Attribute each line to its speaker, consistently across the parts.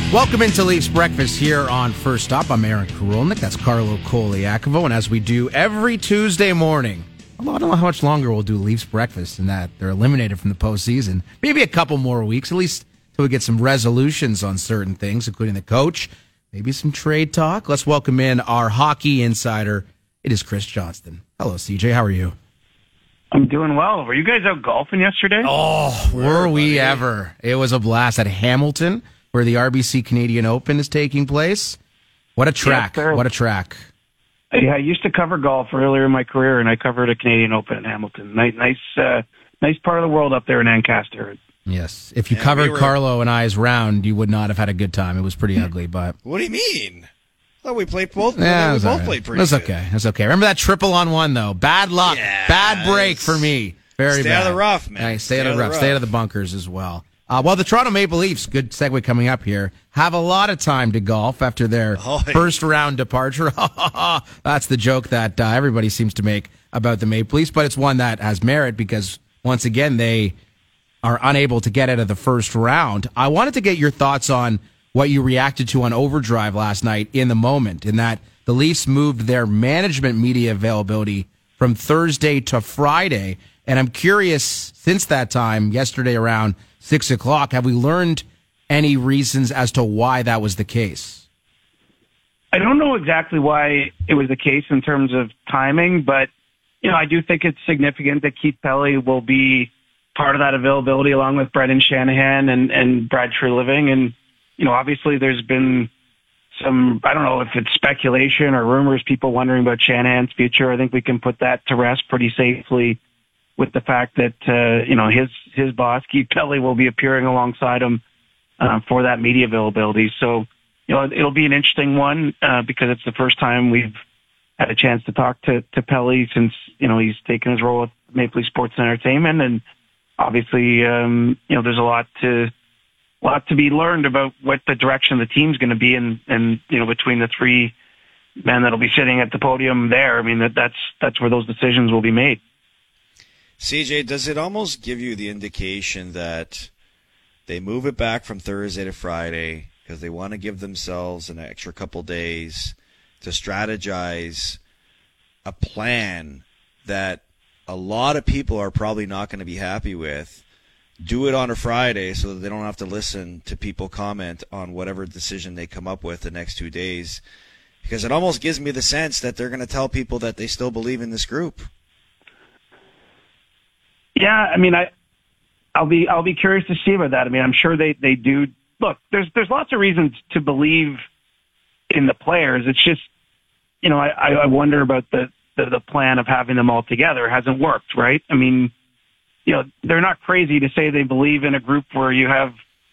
Speaker 1: Welcome into Leafs Breakfast here on First Stop. I'm Aaron Karolnik. That's Carlo Koliakovo. And as we do every Tuesday morning, I don't know how much longer we'll do Leafs Breakfast in that they're eliminated from the postseason. Maybe a couple more weeks, at least until we get some resolutions on certain things, including the coach, maybe some trade talk. Let's welcome in our hockey insider. It is Chris Johnston. Hello, CJ. How are you?
Speaker 2: I'm doing well. Were you guys out golfing yesterday?
Speaker 1: Oh, were we ever. It was a blast at Hamilton, where the RBC Canadian Open is taking place. What a track.
Speaker 2: Yes,
Speaker 1: what a track.
Speaker 2: Yeah, I used to cover golf earlier in my career, and I covered a Canadian Open in Hamilton. Nice part of the world up there in Ancaster.
Speaker 1: Yes. If you covered Carlo and I's round, you would not have had a good time. It was pretty ugly, but...
Speaker 3: What do you mean? I thought we played both.
Speaker 1: Yeah,
Speaker 3: we both played pretty
Speaker 1: good.
Speaker 3: That's
Speaker 1: okay. That's okay. Remember that triple on one, though? Bad luck.
Speaker 3: Yes.
Speaker 1: Bad break for me. Very
Speaker 3: stay
Speaker 1: bad.
Speaker 3: Stay out of the rough, man.
Speaker 1: Yeah, stay out of the rough. Stay out of the bunkers as well. Well, the Toronto Maple Leafs, good segue coming up here, have a lot of time to golf after their first round departure. That's the joke that everybody seems to make about the Maple Leafs, but it's one that has merit because, once again, they are unable to get out of the first round. I wanted to get your thoughts on what you reacted to on Overdrive last night in the moment, in that the Leafs moved their management media availability from Thursday to Friday, and I'm curious, since that time, yesterday around 6 o'clock, have we learned any reasons as to why that was the case?
Speaker 2: I don't know exactly why it was the case in terms of timing, but I do think it's significant that Keith Pelley will be part of that availability along with Brendan Shanahan and Brad Treliving. And, obviously there's been some, I don't know if it's speculation or rumors, people wondering about Shanahan's future. I think we can put that to rest pretty safely with the fact that, his boss, Keith Pelley, will be appearing alongside him for that media availability. So, it'll be an interesting one because it's the first time we've had a chance to talk to Pelley since, he's taken his role at Maple Leaf Sports and Entertainment. And obviously, there's a lot to be learned about what the direction of the team's going to be and between the three men that'll be sitting at the podium there. I mean, that's where those decisions will be made.
Speaker 3: CJ, does it almost give you the indication that they move it back from Thursday to Friday because they want to give themselves an extra couple days to strategize a plan that a lot of people are probably not going to be happy with? Do it on a Friday so that they don't have to listen to people comment on whatever decision they come up with the next 2 days. Because it almost gives me the sense that they're going to tell people that they still believe in this group.
Speaker 2: Yeah, I mean, I'll be curious to see about that. I mean, I'm sure they do. Look, there's lots of reasons to believe in the players. It's just, I wonder about the plan of having them all together. It hasn't worked, right? I mean, they're not crazy to say they believe in a group where you have,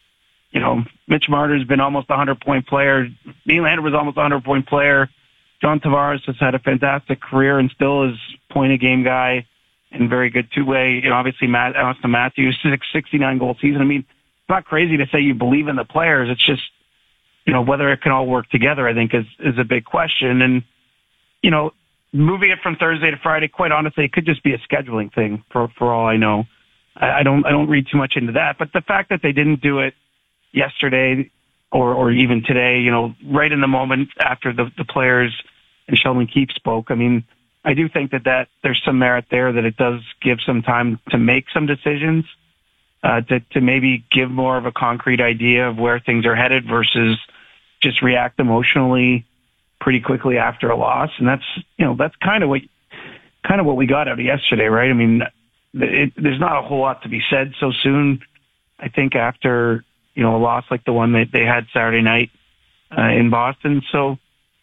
Speaker 2: Mitch Marner's been almost a 100-point player. Nylander was almost a 100-point player. John Tavares has had a fantastic career and still is point-a-game guy and very good two-way. Obviously, Austin Matthews, 69-goal season. I mean, it's not crazy to say you believe in the players. It's just, whether it can all work together, I think, is a big question. And, moving it from Thursday to Friday, quite honestly, it could just be a scheduling thing for all I know. I don't read too much into that. But the fact that they didn't do it yesterday or even today, right in the moment after the players and Sheldon Keefe spoke, I mean, I do think that there's some merit there, that it does give some time to make some decisions, to maybe give more of a concrete idea of where things are headed versus just react emotionally pretty quickly after a loss. And that's kind of what we got out of yesterday, right? I mean, there's not a whole lot to be said so soon. I think after, a loss like the one that they had Saturday night in Boston. So,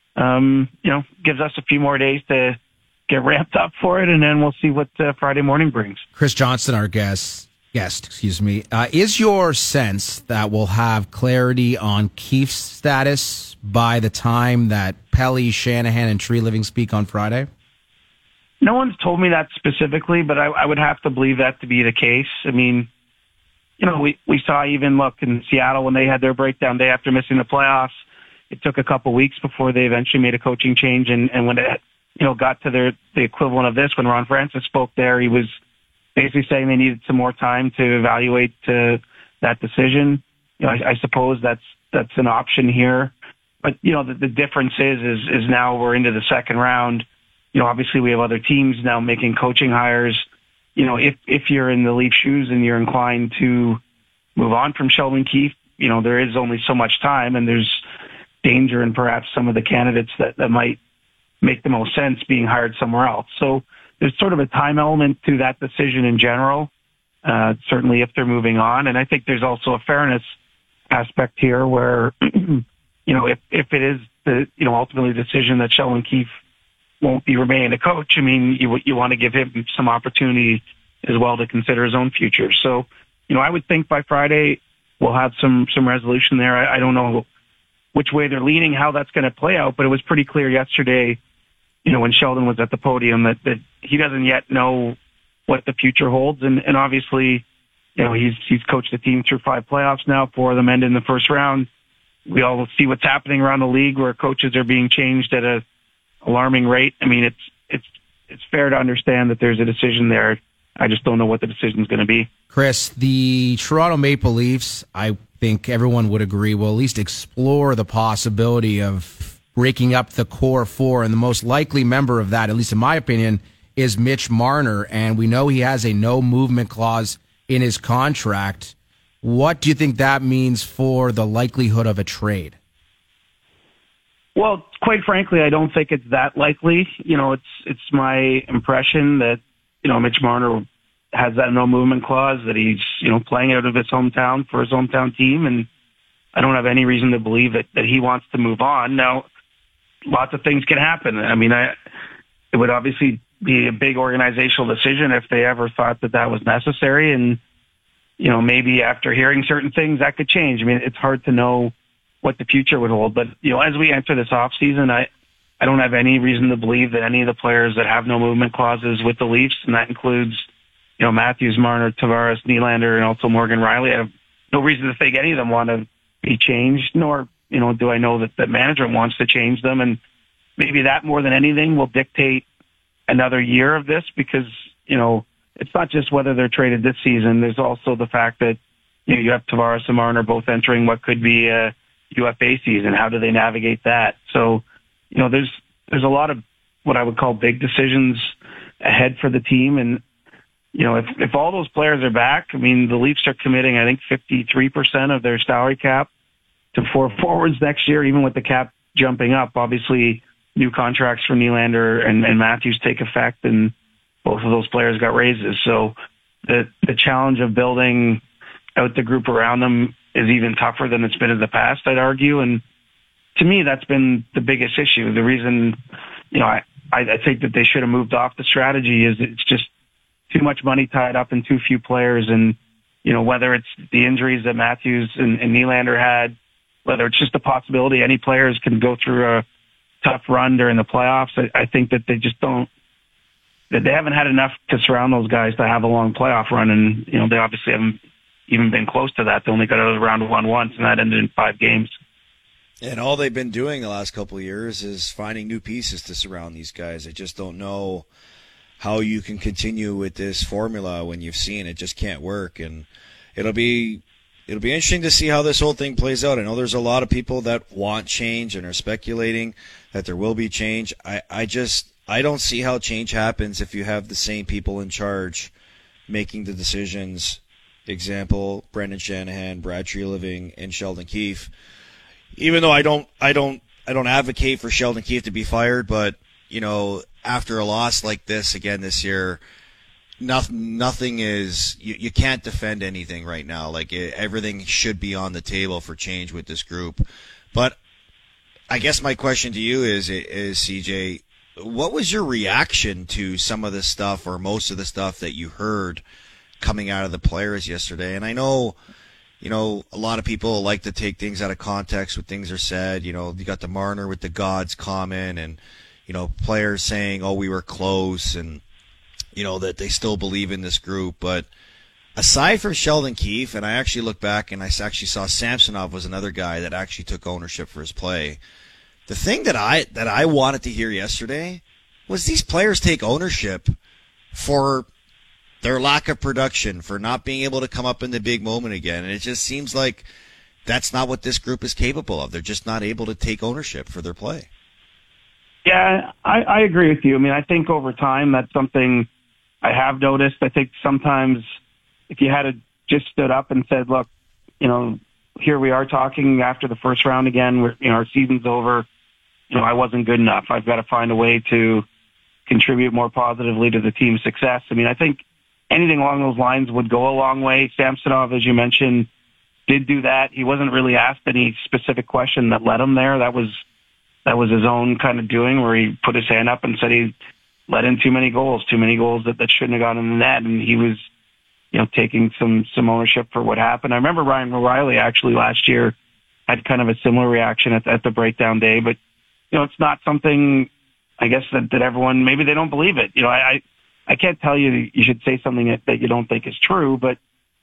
Speaker 2: gives us a few more days to get ramped up for it, and then we'll see what Friday morning brings.
Speaker 1: Chris Johnston, our guest, is your sense that we'll have clarity on Keefe's status by the time that Pelley, Shanahan, and Treliving speak on Friday?
Speaker 2: No one's told me that specifically, but I would have to believe that to be the case. I mean, we saw even look in Seattle when they had their breakdown day after missing the playoffs. It took a couple weeks before they eventually made a coaching change, and when it got to the equivalent of this, when Ron Francis spoke there, he was basically saying they needed some more time to evaluate that decision. I suppose that's that's an option here. But, the difference is now we're into the second round. Obviously we have other teams now making coaching hires. If you're in the Leaf shoes and you're inclined to move on from Sheldon Keefe, there is only so much time, and there's danger in perhaps some of the candidates that might make the most sense being hired somewhere else. So there's sort of a time element to that decision in general, certainly if they're moving on. And I think there's also a fairness aspect here where, if it is ultimately the decision that Sheldon Keefe won't be remaining a coach, you want to give him some opportunity as well to consider his own future. So, I would think by Friday we'll have some resolution there. I don't know which way they're leaning, how that's going to play out, but it was pretty clear yesterday, when Sheldon was at the podium that he doesn't yet know what the future holds. And obviously, he's coached the team through 5 playoffs now, 4 of them end in the first round. We all see what's happening around the league where coaches are being changed at a alarming rate. It's fair to understand that there's a decision there. I just don't know what the decision is going to be.
Speaker 1: Chris, the Toronto Maple Leafs, I think everyone would agree, will at least explore the possibility of breaking up the core 4, and the most likely member of that, at least in my opinion, is Mitch Marner, and we know he has a no movement clause in his contract. What do you think that means for the likelihood of a trade?
Speaker 2: Well, quite frankly, I don't think it's that likely. It's my impression that, Mitch Marner has that no movement clause, that he's, playing out of his hometown for his hometown team. And I don't have any reason to believe that he wants to move on. Now, lots of things can happen. It would obviously be a big organizational decision if they ever thought that was necessary. And, maybe after hearing certain things that could change. It's hard to know what the future would hold. But, as we enter this off season, I don't have any reason to believe that any of the players that have no movement clauses with the Leafs, and that includes, Matthews, Marner, Tavares, Nylander, and also Morgan Rielly, I have no reason to think any of them want to be changed, nor, do I know that management wants to change them. And maybe that more than anything will dictate another year of this because, it's not just whether they're traded this season. There's also the fact that, you have Tavares and Marner both entering what could be a UFA season. How do they navigate that? So, there's a lot of what I would call big decisions ahead for the team. And, if all those players are back, the Leafs are committing, I think, 53% of their salary cap to 4 forwards next year, even with the cap jumping up. Obviously, new contracts for Nylander and Matthews take effect, and both of those players got raises. So the challenge of building out the group around them is even tougher than it's been in the past, I'd argue. And to me, that's been the biggest issue. The reason, I think that they should have moved off the strategy is it's just too much money tied up in too few players. And, whether it's the injuries that Matthews and Nylander had, whether it's just the possibility any players can go through a tough run during the playoffs, I think that they just that they haven't had enough to surround those guys to have a long playoff run. And, they obviously haven't even been close to that. They only got out of round 1 once, and that ended in 5 games.
Speaker 3: And all they've been doing the last couple of years is finding new pieces to surround these guys. I just don't know how you can continue with this formula when you've seen it just can't work. And it'll be interesting to see how this whole thing plays out. I know there's a lot of people that want change and are speculating that there will be change. I don't see how change happens if you have the same people in charge making the decisions. Example, Brendan Shanahan, Brad Treliving, and Sheldon Keefe. Even though I don't advocate for Sheldon Keefe to be fired, but after a loss like this again this year, nothing is you can't defend anything right now. Everything should be on the table for change with this group. But I guess my question to you is CJ, what was your reaction to some of the stuff or most of the stuff that you heard coming out of the players yesterday? And I know, a lot of people like to take things out of context when things are said. You got the Marner with the gods comment and, players saying, oh, we were close and, that they still believe in this group. But aside from Sheldon Keefe, and I actually looked back and I actually saw Samsonov was another guy that actually took ownership for his play. The thing that I wanted to hear yesterday was these players take ownership for their lack of production, for not being able to come up in the big moment again. And it just seems like that's not what this group is capable of. They're just not able to take ownership for their play.
Speaker 2: Yeah, I agree with you. I mean, I think over time that's something I have noticed. I think sometimes if you had just stood up and said, look, here we are talking after the first round again, our season's over, I wasn't good enough. I've got to find a way to contribute more positively to the team's success. I mean, I think anything along those lines would go a long way. Samsonov, as you mentioned, did do that. He wasn't really asked any specific question that led him there. That was his own kind of doing, where he put his hand up and said he let in too many goals that shouldn't have gone in the net, and he was, taking some ownership for what happened. I remember Ryan O'Reilly actually last year had kind of a similar reaction at the breakdown day, but it's not something, I guess, that everyone, maybe they don't believe it. I can't tell you should say something that you don't think is true, but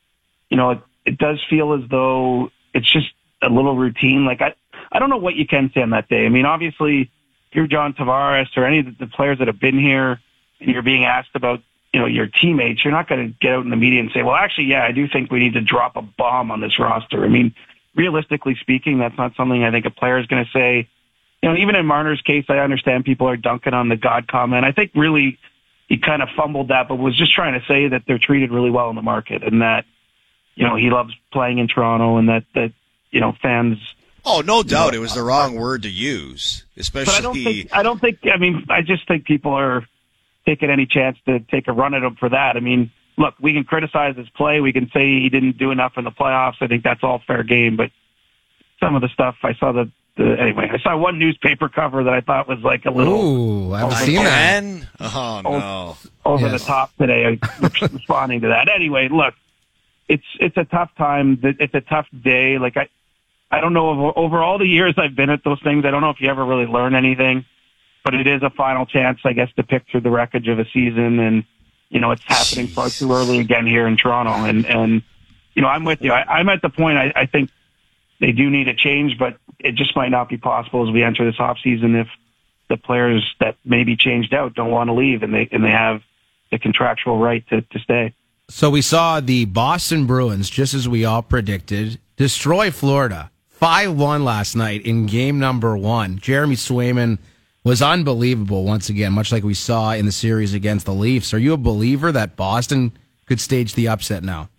Speaker 2: it does feel as though it's just a little routine. Like I don't know what you can say on that day. I mean, obviously, if you're John Tavares or any of the players that have been here and you're being asked about, your teammates, you're not going to get out in the media and say, well, actually, yeah, I do think we need to drop a bomb on this roster. I mean, realistically speaking, that's not something I think a player is going to say. Even in Marner's case, I understand people are dunking on the God comment. I think really he kind of fumbled that, but was just trying to say that they're treated really well in the market and that, he loves playing in Toronto and that fans.
Speaker 3: Oh, no doubt. It was the wrong word to use, especially.
Speaker 2: But I just think people are taking any chance to take a run at him for that. I mean, look, we can criticize his play. We can say he didn't do enough in the playoffs. I think that's all fair game, but some of the stuff I saw anyway, I saw one newspaper cover that I thought was like a little.
Speaker 1: Ooh, I've seen that.
Speaker 3: Oh, no.
Speaker 2: Over the top today, responding to that. Anyway, look, it's a tough time. It's a tough day. Like, I don't know, over all the years I've been at those things, I don't know if you ever really learn anything, but it is a final chance, I guess, to pick through the wreckage of a season. And, it's happening far too early again here in Toronto. And I'm with you. I'm at the point, I think they do need a change, but it just might not be possible as we enter this off season if the players that may be changed out don't want to leave and they have the contractual right to stay.
Speaker 1: So we saw the Boston Bruins, just as we all predicted, destroy Florida 5-1 last night in game number 1. Jeremy Swayman was unbelievable once again, much like we saw in the series against the Leafs. Are you a believer that Boston could stage the upset now?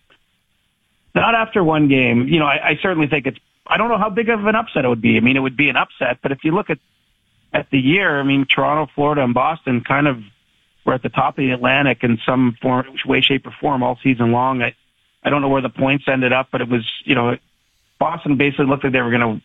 Speaker 2: Not after one game. I certainly think I don't know how big of an upset it would be. I mean, it would be an upset, but if you look at the year, I mean, Toronto, Florida, and Boston kind of were at the top of the Atlantic in some way, shape, or form all season long. I don't know where the points ended up, but it was, Boston basically looked like they were going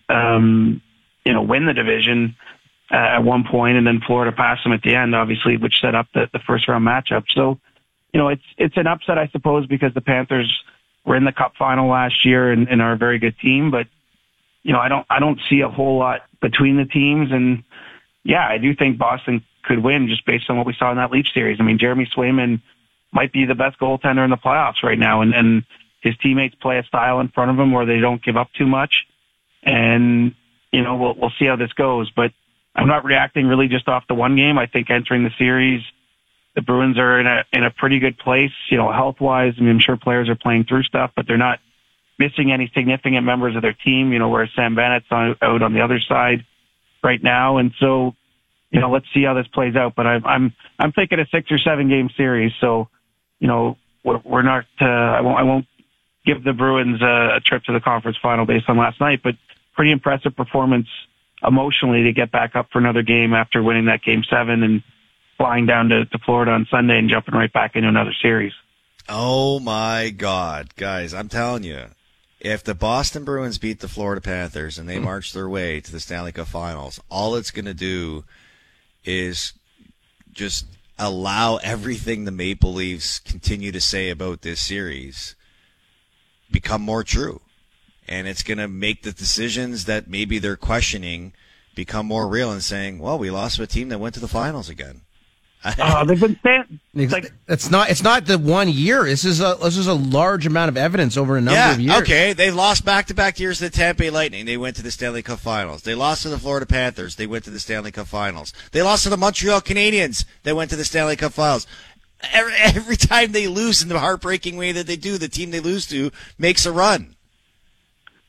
Speaker 2: to, win the division at one point, and then Florida passed them at the end, obviously, which set up the first round matchup. So, it's an upset, I suppose, because the Panthers were in the Cup final last year and are a very good team, but I don't see a whole lot between the teams, and yeah, I do think Boston could win just based on what we saw in that Leaf series. I mean, Jeremy Swayman might be the best goaltender in the playoffs right now, and his teammates play a style in front of him where they don't give up too much, and we'll see how this goes. But I'm not reacting really just off the one game. I think entering the series, the Bruins are in a pretty good place, health wise. I mean, I'm sure players are playing through stuff, but they're not missing any significant members of their team. Whereas Sam Bennett's out on the other side right now, and so let's see how this plays out. But I'm thinking a 6 or 7 game series. So we're not. I won't give the Bruins a trip to the conference final based on last night, but pretty impressive performance emotionally to get back up for another game after winning that game 7 and flying down to Florida on Sunday and jumping right back into another series.
Speaker 3: Oh my God, guys, I'm telling you, if the Boston Bruins beat the Florida Panthers and they march their way to the Stanley Cup Finals, all it's going to do is just allow everything the Maple Leafs continue to say about this series become more true. And it's going to make the decisions that maybe they're questioning become more real and saying, well, we lost to a team that went to the finals again.
Speaker 2: They've been saying,
Speaker 1: it's not the 1 year. This is a large amount of evidence over a number of years.
Speaker 3: Okay. They've lost back-to-back years to the Tampa Bay Lightning. They went to the Stanley Cup Finals. They lost to the Florida Panthers. They went to the Stanley Cup Finals. They lost to the Montreal Canadiens. They went to the Stanley Cup Finals. Every time they lose in the heartbreaking way that they do, the team they lose to makes a run.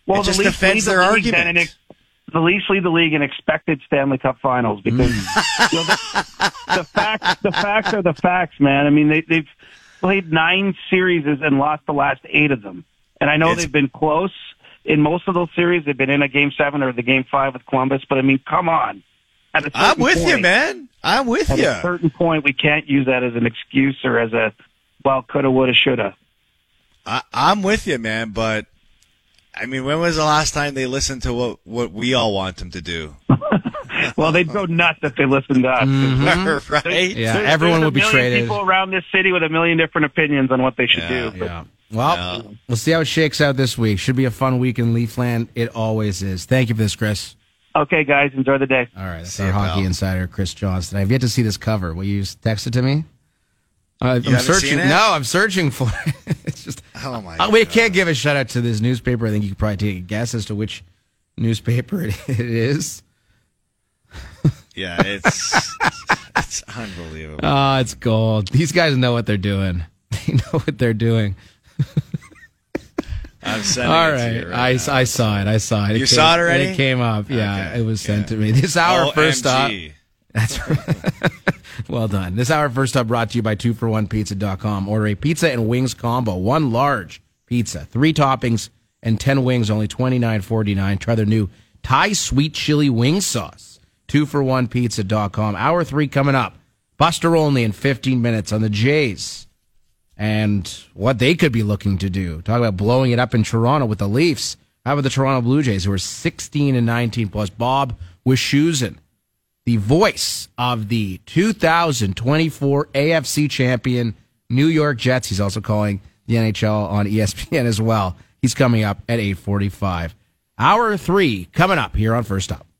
Speaker 2: Well,
Speaker 3: it just defends their argument.
Speaker 2: The Leafs lead the league in expected Stanley Cup Finals because the facts are the facts, man. I mean, they've played 9 series and lost the last 8 of them, and I know they've been close in most of those series. They've been in a Game 7 or the Game 5 with Columbus, but I mean, come on.
Speaker 3: I'm with you, man. I'm with you.
Speaker 2: At a certain point, we can't use that as an excuse or as a, well, coulda, woulda, shoulda.
Speaker 3: I'm with you, man, but I mean, when was the last time they listened to what we all want them to do?
Speaker 2: Well, they'd go nuts if they listened to us.
Speaker 3: Mm-hmm. Right?
Speaker 1: Yeah, everyone would be traded.
Speaker 2: There's a million people around this city with a million different opinions on what they should do.
Speaker 1: Yeah. Well, we'll see how it shakes out this week. Should be a fun week in Leafland. It always is. Thank you for this, Chris.
Speaker 2: Okay, guys, enjoy the day.
Speaker 1: All right, that's our hockey insider, Chris Johnston. I've yet to see this cover. Will you text it to me? I'm searching. No, I'm searching for it. It's just.
Speaker 3: Oh my God.
Speaker 1: We can't give a shout out to this newspaper. I think you could probably take a guess as to which newspaper it is.
Speaker 3: Yeah, it's unbelievable.
Speaker 1: Oh, it's gold. These guys know what they're doing. They know what they're doing.
Speaker 3: I'm sending
Speaker 1: All
Speaker 3: it
Speaker 1: right,
Speaker 3: to you right now.
Speaker 1: I saw it.
Speaker 3: You saw it already?
Speaker 1: It came up. Yeah,
Speaker 3: Okay.
Speaker 1: It was sent to me. This hour first up. That's right. Well done. This hour first up brought to you by 2for1pizza.com. Order a pizza and wings combo. 1 large pizza, 3 toppings, and 10 wings, only $29.49. Try their new Thai sweet chili wing sauce. 2for1pizza.com. Hour 3 coming up. Buster Olney in 15 minutes on the Jays and what they could be looking to do. Talk about blowing it up in Toronto with the Leafs. How about the Toronto Blue Jays, who are 16-19, plus Bob Wischusen, the voice of the 2024 AFC champion New York Jets. He's also calling the NHL on ESPN as well. He's coming up at 8:45. Hour 3 coming up here on First Up.